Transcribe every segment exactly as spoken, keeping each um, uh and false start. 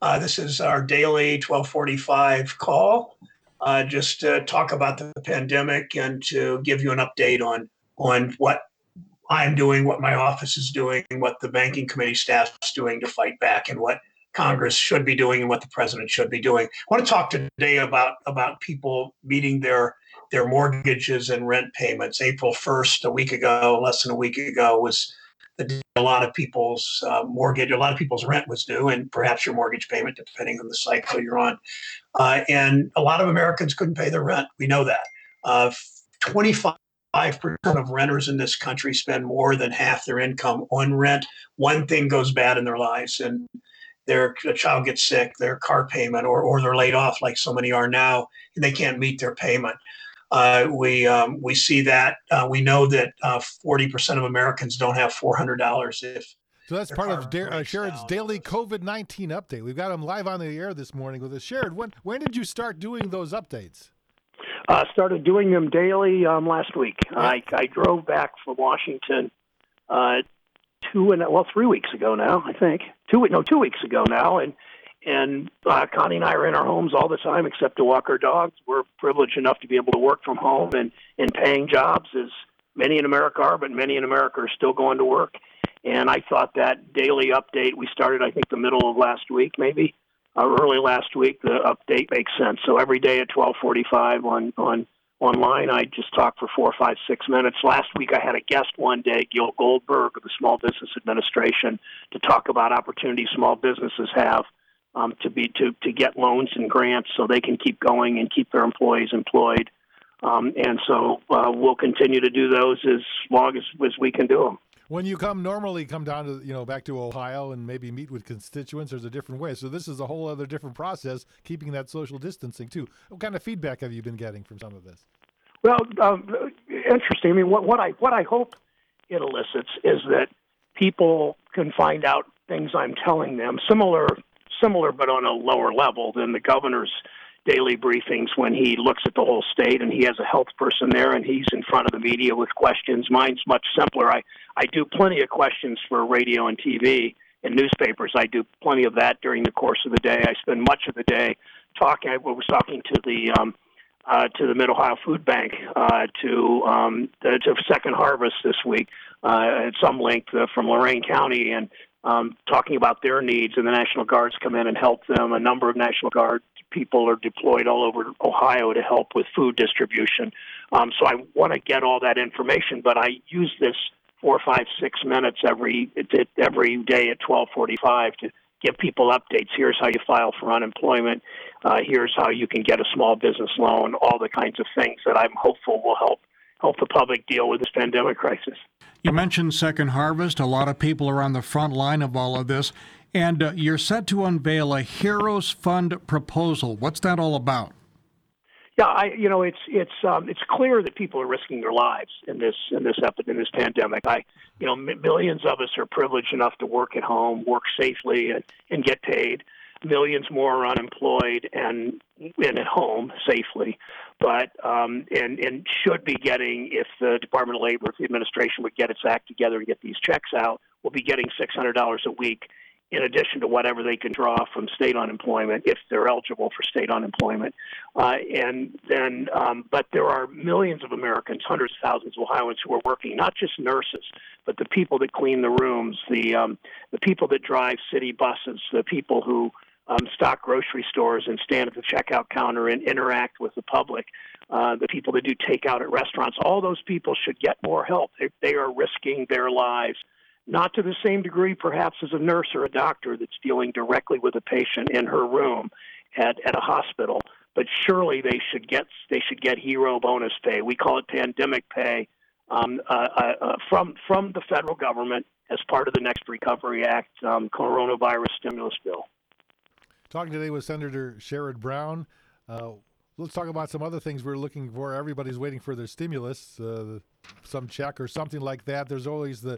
Uh, this is our daily twelve forty-five call, uh, just to talk about the pandemic and to give you an update on on what I'm doing, what my office is doing, what the banking committee staff is doing to fight back, and what Congress should be doing and what the president should be doing. I want to talk today about about people meeting their their mortgages and rent payments. April first, a week ago, less than a week ago, was the day a lot of people's uh, mortgage, a lot of people's rent was due, and perhaps your mortgage payment, depending on the cycle you're on. Uh, and a lot of Americans couldn't pay their rent. We know that. Uh, twenty-five percent of renters in this country spend more than half their income on rent. One thing goes bad in their lives, and their a child gets sick, their car payment, or or they're laid off, like so many are now, and they can't meet their payment. Uh, we um, we see that. Uh, we know that uh, forty percent of Americans don't have four hundred dollars if. So that's part of da- uh, Sherrod's daily COVID nineteen update. We've got him live on the air this morning with us. Sherrod, when when did you start doing those updates? Uh, started doing them daily um, last week. Yeah. I, I drove back from Washington uh, two and well three weeks ago now. I think two no two weeks ago now, and and uh, Connie and I are in our homes all the time except to walk our dogs. We're privileged enough to be able to work from home and in paying jobs, as many in America are, but many in America are still going to work. And I thought that daily update we started, I think, the middle of last week, maybe. Uh, early last week, the update makes sense. So every day at twelve forty-five on, on online, I just talk for four, five, six minutes. Last week, I had a guest one day, Gil Goldberg of the Small Business Administration, to talk about opportunities small businesses have um, to be to, to get loans and grants so they can keep going and keep their employees employed. Um, and so uh, we'll continue to do those as long as, as we can do them. When you come normally come down to, you know, back to Ohio and maybe meet with constituents, there's a different way. So this is a whole other different process, keeping that social distancing too. What kind of feedback have you been getting from some of this? Well, um, interesting. I mean, what, what I what I hope it elicits is that people can find out things I'm telling them, similar similar but on a lower level than the governor's daily briefings when he looks at the whole state and he has a health person there and he's in front of the media with questions. Mine's much simpler. I, I do plenty of questions for radio and T V and newspapers. I do plenty of that during the course of the day. I spend much of the day talking. I was talking to the um, uh, to the Mid-Ohio Food Bank, uh, to, um, the, to Second Harvest this week uh, at some length uh, from Lorain County, and um, talking about their needs. And the National Guards come in and help them. A number of National Guard people are deployed all over Ohio to help with food distribution. Um, so I want to get all that information, but I use this four, five, six minutes every every day at twelve forty-five to give people updates. Here's how you file for unemployment. Uh, here's how you can get a small business loan. All the kinds of things that I'm hopeful will help help the public deal with this pandemic crisis. You mentioned Second Harvest. A lot of people are on the front line of all of this. And uh, you're set to unveil a Heroes Fund proposal. What's that all about? Yeah, I, you know, it's it's um, it's clear that people are risking their lives in this in this epi- in this pandemic. I, you know, m- millions of us are privileged enough to work at home, work safely, and, and get paid. Millions more are unemployed and and at home safely, but um, and and should be getting, if the Department of Labor, if the administration would get its act together and get these checks out, will be getting six hundred dollars a week, in addition to whatever they can draw from state unemployment, if they're eligible for state unemployment. Uh, and then, um, but there are millions of Americans, hundreds of thousands of Ohioans who are working, not just nurses, but the people that clean the rooms, the um, the people that drive city buses, the people who um, stock grocery stores and stand at the checkout counter and interact with the public, uh, the people that do takeout at restaurants. All those people should get more help. They, they are risking their lives, not to the same degree perhaps as a nurse or a doctor that's dealing directly with a patient in her room at, at a hospital, but surely they should get they should get hero bonus pay. We call it pandemic pay um, uh, uh, from from the federal government as part of the Next Recovery Act um, coronavirus stimulus bill. Talking today with Senator Sherrod Brown. Uh, let's talk about some other things we're looking for. Everybody's waiting for their stimulus, uh, some check or something like that. There's always the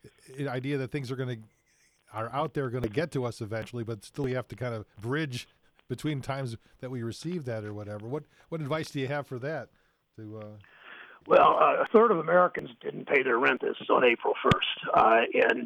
idea that things are going to are out there going to get to us eventually, but still we have to kind of bridge between times that we receive that or whatever. What what advice do you have for that? To uh... Well, uh, a third of Americans didn't pay their rent this on April first, uh, and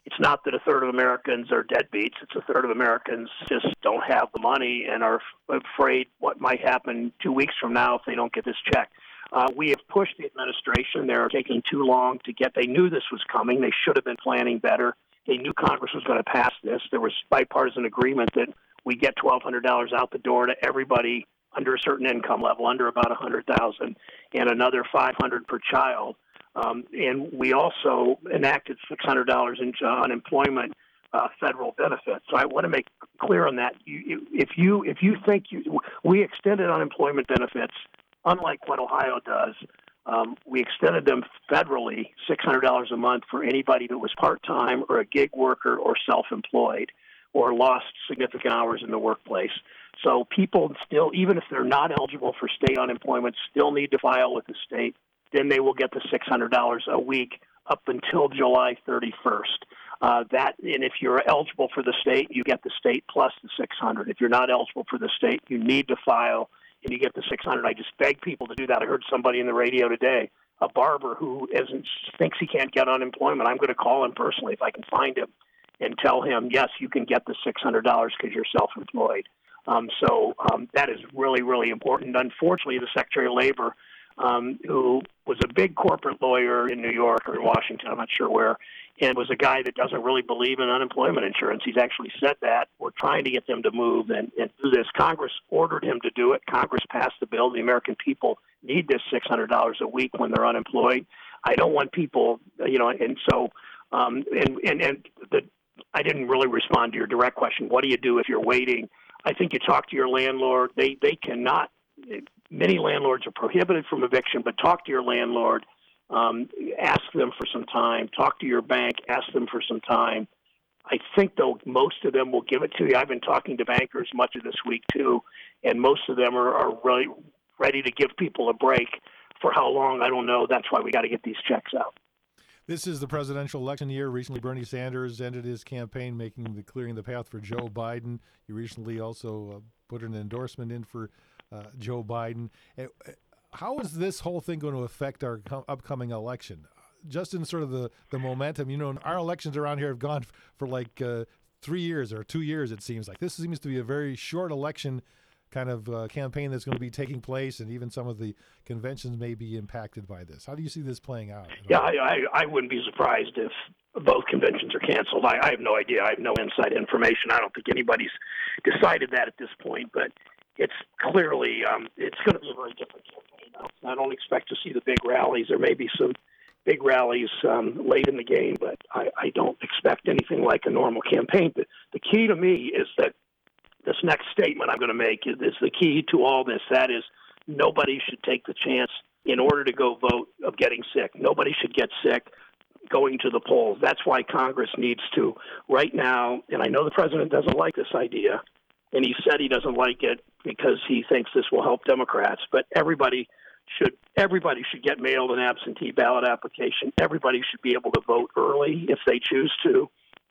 it's not that a third of Americans are deadbeats. It's a third of Americans just don't have the money and are f- afraid what might happen two weeks from now if they don't get this check. Uh, we have pushed the administration. They're taking too long to get. They knew this was coming. They should have been planning better. They knew Congress was going to pass this. There was bipartisan agreement that we get twelve hundred dollars out the door to everybody under a certain income level, under about one hundred thousand dollars, and another five hundred dollars per child. Um, and we also enacted six hundred dollars in uh, unemployment uh, federal benefits. So I want to make clear on that. You, you, if you if you think you, we extended unemployment benefits, unlike what Ohio does, um, we extended them federally, six hundred dollars a month for anybody that was part-time or a gig worker or self-employed or lost significant hours in the workplace. So people still, even if they're not eligible for state unemployment, still need to file with the state. Then they will get the six hundred dollars a week up until July thirty-first. Uh, that, and if you're eligible for the state, you get the state plus the six hundred. If you're not eligible for the state, you need to file and you get the six hundred. I just beg people to do that. I heard somebody in the radio today, a barber who isn't thinks he can't get unemployment. I'm going to call him personally if I can find him and tell him, yes, you can get the six hundred dollars because you're self-employed. Um, so um, that is really, really important. Unfortunately, the Secretary of Labor, um, who was a big corporate lawyer in New York or in Washington, I'm not sure where, and was a guy that doesn't really believe in unemployment insurance. He's actually said that. We're trying to get them to move and, and do this. Congress ordered him to do it. Congress passed the bill. The American people need this six hundred dollars a week when they're unemployed. I don't want people, you know, and so, um, and, and, and the, I didn't really respond to your direct question. What do you do if you're waiting? I think you talk to your landlord. They they cannot, many landlords are prohibited from eviction, but talk to your landlord. Um, ask them for some time. Talk to your bank. Ask them for some time. I think, though, most of them will give it to you. I've been talking to bankers much of this week, too, and most of them are, are really ready to give people a break. For how long, I don't know. That's why we got to get these checks out. This is the presidential election year. Recently, Bernie Sanders ended his campaign, making the clearing the path for Joe Biden. He recently also uh, put an endorsement in for uh, Joe Biden. Uh, how is this whole thing going to affect our co- upcoming election? Just in sort of the, the momentum, you know, our elections around here have gone f- for like uh, three years or two years, it seems like. This seems to be a very short election kind of uh, campaign that's going to be taking place, and even some of the conventions may be impacted by this. How do you see this playing out? Yeah, I, I, I wouldn't be surprised if both conventions are canceled. I, I have no idea. I have no inside information. I don't think anybody's decided that at this point, but it's clearly, um, it's going to be a very different campaign. I don't expect to see the big rallies. There may be some big rallies um, late in the game, but I, I don't expect anything like a normal campaign. But the key to me is that this next statement I'm going to make is, is the key to all this. That is, nobody should take the chance in order to go vote of getting sick. Nobody should get sick going to the polls. That's why Congress needs to, right now, and I know the president doesn't like this idea, and he said he doesn't like it because he thinks this will help Democrats, but everybody should everybody should get mailed an absentee ballot application. Everybody should be able to vote early if they choose to.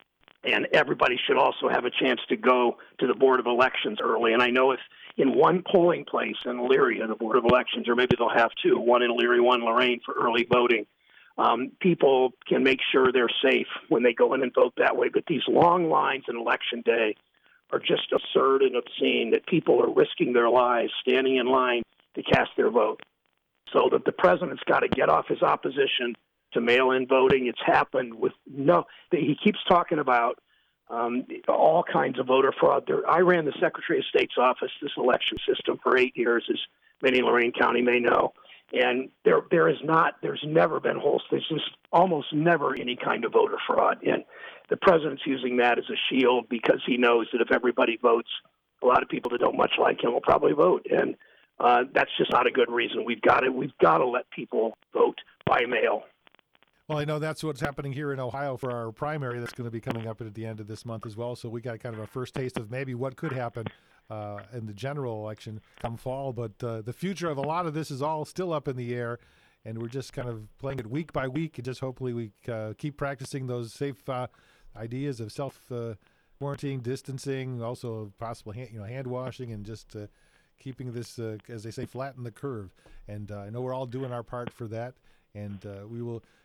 And everybody should also have a chance to go to the Board of Elections early. And I know if in one polling place in Elyria, the Board of Elections, or maybe they'll have two, one in Elyria, one in Lorain for early voting, um, people can make sure they're safe when they go in and vote that way. But these long lines on Election Day are just absurd and obscene that people are risking their lives standing in line to cast their vote. So that the president's got to get off his opposition to mail-in voting. It's happened with no. He keeps talking about um, all kinds of voter fraud. There, I ran the Secretary of State's office, this election system, for eight years, as many in Lorain County may know. And there, there is not. There's never been whole. There's just almost never any kind of voter fraud. And the president's using that as a shield because he knows that if everybody votes, a lot of people that don't much like him will probably vote. And uh, that's just not a good reason. We've got to. We've got to let people vote by mail. Well, I know that's what's happening here in Ohio for our primary that's going to be coming up at the end of this month as well. So we got kind of a first taste of maybe what could happen uh, in the general election come fall. But uh, the future of a lot of this is all still up in the air, and we're just kind of playing it week by week. And just hopefully we uh, keep practicing those safe uh, ideas of self uh, quarantining, distancing, also possible hand, you know hand washing, and just uh, keeping this, uh, as they say, flatten the curve. And uh, I know we're all doing our part for that, and uh, we will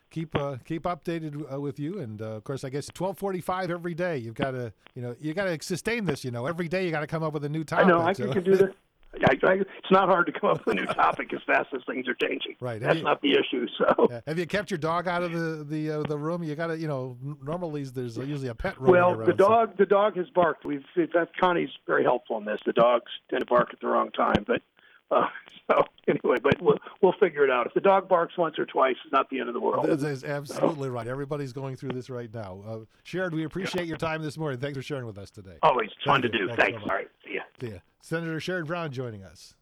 keep uh, keep updated uh, with you. And uh, of course, I guess twelve forty-five every day. You've got to, you know, you got to sustain this. You know, every day you got to come up with a new topic. I know I so. can do this. I, I, it's not hard to come up with a new topic as fast as things are changing. Right. That's you, not the issue. So, yeah. Have you kept your dog out of the the uh, the room? You got to, you know, normally there's usually a pet roaming well, around, the dog so. the dog has barked. We've that Connie's very helpful in this. The dogs tend to bark at the wrong time, but uh, so anyway, but we'll we'll figure it out. If the dog barks once or twice, it's not the end of the world. That is absolutely right. Everybody's going through this right now. Uh, Sherrod, we appreciate your time this morning. Thanks for sharing with us today. Always fun Thank to you. do. Thanks. Thanks. So All right. See ya. See ya. Senator Sherrod Brown joining us.